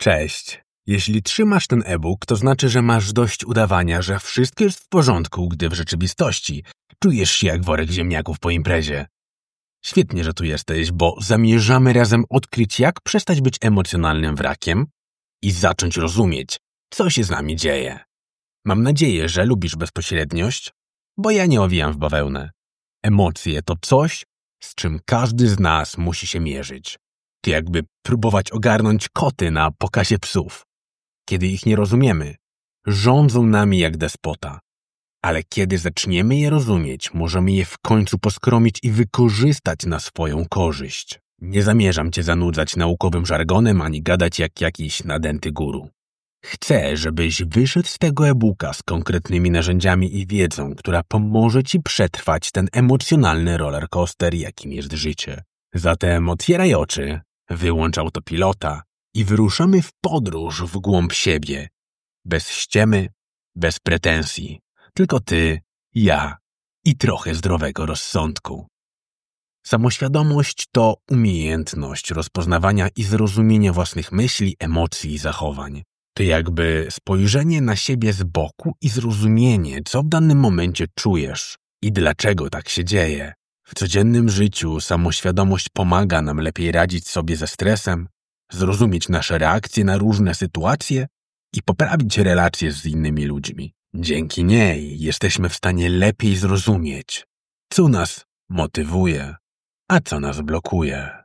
Cześć. Jeśli trzymasz ten e-book, to znaczy, że masz dość udawania, że wszystko jest w porządku, gdy w rzeczywistości czujesz się jak worek ziemniaków po imprezie. Świetnie, że tu jesteś, bo zamierzamy razem odkryć, jak przestać być emocjonalnym wrakiem i zacząć rozumieć, co się z nami dzieje. Mam nadzieję, że lubisz bezpośredniość, bo ja nie owijam w bawełnę. Emocje to coś, z czym każdy z nas musi się mierzyć. To jakby próbować ogarnąć koty na pokazie psów. Kiedy ich nie rozumiemy, rządzą nami jak despota. Ale kiedy zaczniemy je rozumieć, możemy je w końcu poskromić i wykorzystać na swoją korzyść. Nie zamierzam cię zanudzać naukowym żargonem ani gadać jak jakiś nadęty guru. Chcę, żebyś wyszedł z tego e-booka z konkretnymi narzędziami i wiedzą, która pomoże ci przetrwać ten emocjonalny rollercoaster, jakim jest życie. Zatem otwieraj oczy, wyłącz autopilota i wyruszamy w podróż w głąb siebie. Bez ściemy, bez pretensji. Tylko ty, ja i trochę zdrowego rozsądku. Samoświadomość to umiejętność rozpoznawania i zrozumienia własnych myśli, emocji i zachowań. To jakby spojrzenie na siebie z boku i zrozumienie, co w danym momencie czujesz i dlaczego tak się dzieje. W codziennym życiu samoświadomość pomaga nam lepiej radzić sobie ze stresem, zrozumieć nasze reakcje na różne sytuacje i poprawić relacje z innymi ludźmi. Dzięki niej jesteśmy w stanie lepiej zrozumieć, co nas motywuje, a co nas blokuje.